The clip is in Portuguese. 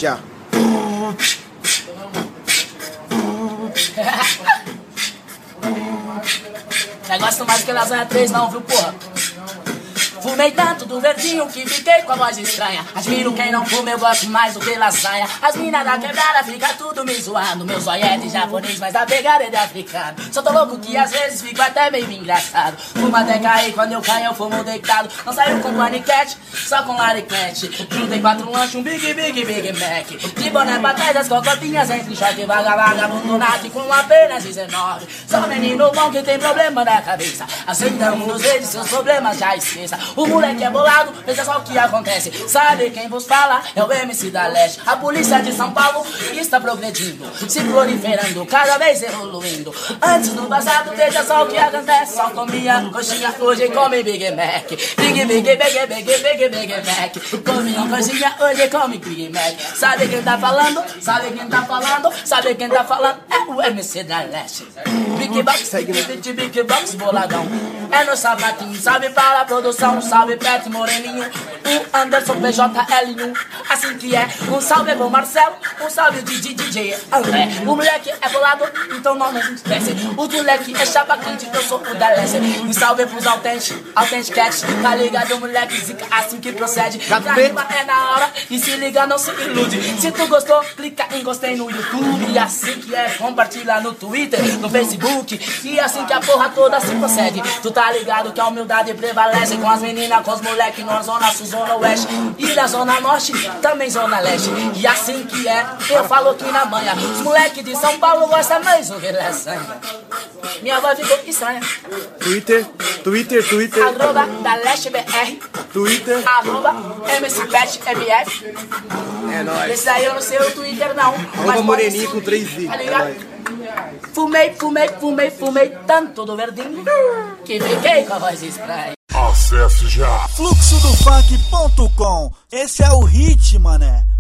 Já. Negócio mais que lasanha 3 não, viu, porra? Fumei tanto do verdinho que fiquei com a voz estranha. Admiro quem não fuma, eu gosto mais do que lasanha. As minas da quebrada fica tudo me zoando. Meu zóio é de japonês, mas a pegada é de africano. Só tô louco que às vezes fico até meio engraçado. Fumo até cair, quando eu caio eu fumo deitado. Não saiu com paniquete, só com lariclete. Juntei 4 lanches, um Big Mac. De boné pra trás, as cocotinhas entre choque. Vagabundo nato com apenas 19. Só menino bom que tem problema na cabeça. Aceitamos nos vezes, seus problemas já esqueça. O moleque é bolado, veja só o que acontece. Sabe quem vos fala? É o MC da Leste. A polícia de São Paulo está progredindo, se proliferando, cada vez evoluindo. Antes no passado, veja só o que acontece. Só comia coxinha, hoje come Big Mac. Big Mac. Comia coxinha, hoje come Big Mac. Sabe quem tá falando? Sabe quem tá falando? Sabe quem tá falando? É o MC da Leste. Big Box, boladão. É no sapatinho, salve para a produção. Salve Pet Moreninho, o Anderson PJL1. Assim que é, um salve pro Marcelo, um salve de DJ André. O moleque é bolado, então não nos esquece. O moleque é chapa quente, eu sou o da Leste. Um salve pros Authentic Cat. Tá ligado, moleque zica, assim que procede. Pra rima é na hora, e se liga, não se ilude. Se tu gostou, clica em gostei no YouTube. E assim que é, compartilha no Twitter, no Facebook. E assim que a porra toda se procede. Tu tá ligado que a humildade prevalece. Com as meninas, com os moleques, na zona sul, zona oeste. E da zona norte, também zona leste. E assim que é, eu falo aqui na manhã. Os moleques de São Paulo gostam mais do que lasanha. Minha voz ficou estranha. Twitter. Arroba da Leste BR. Twitter. Arroba MCPetMF. É nóis. Esse aí eu não sei o Twitter não. Arroba Moreninho com 3 i. Tá ligado? Fumei tanto do verdinho que fiquei com a voz estranha. Acesse já Fluxodofunk.com. Esse é o hit, mané.